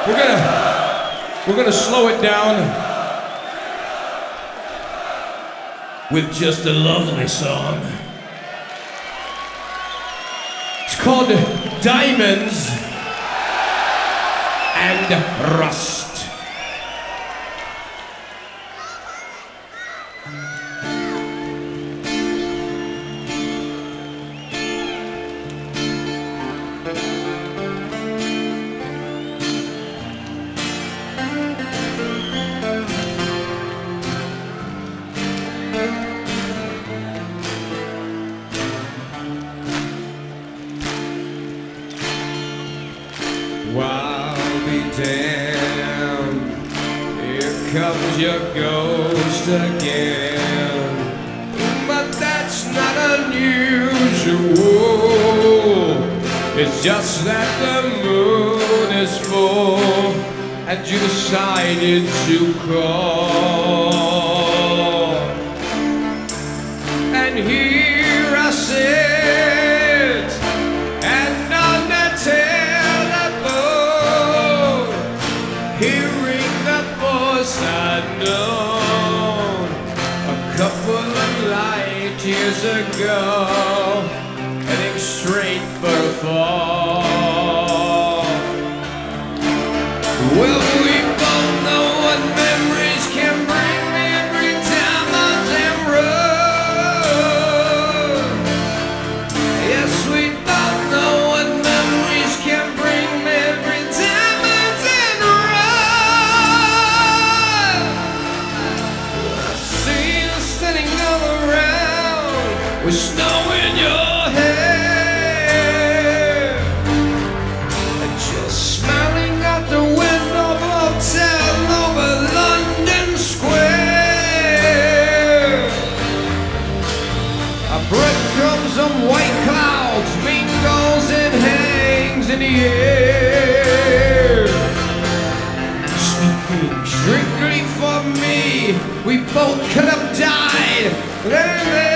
We're gonna slow it down with just a lovely song. It's called Diamonds and Rust. I'll be damned, here comes your ghost again. But that's not unusual, it's just that the moon is full and you decided to call. And here I sit, and on the hearing the voice I'd known a couple of light years ago, heading straight for a fall. Well, we both know what memories can bring me every time I'm damn road. Yes, we both know what memories can bring me every time I'm damn road. Standing all around with snow in your hair, and just smiling out the window of a hotel over London Square. A breadcrumbs of white clouds mingles and hangs in the air. Speaking strictly for me, we both could have died there.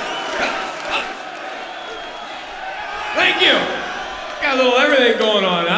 Thank you. Got a little everything going on.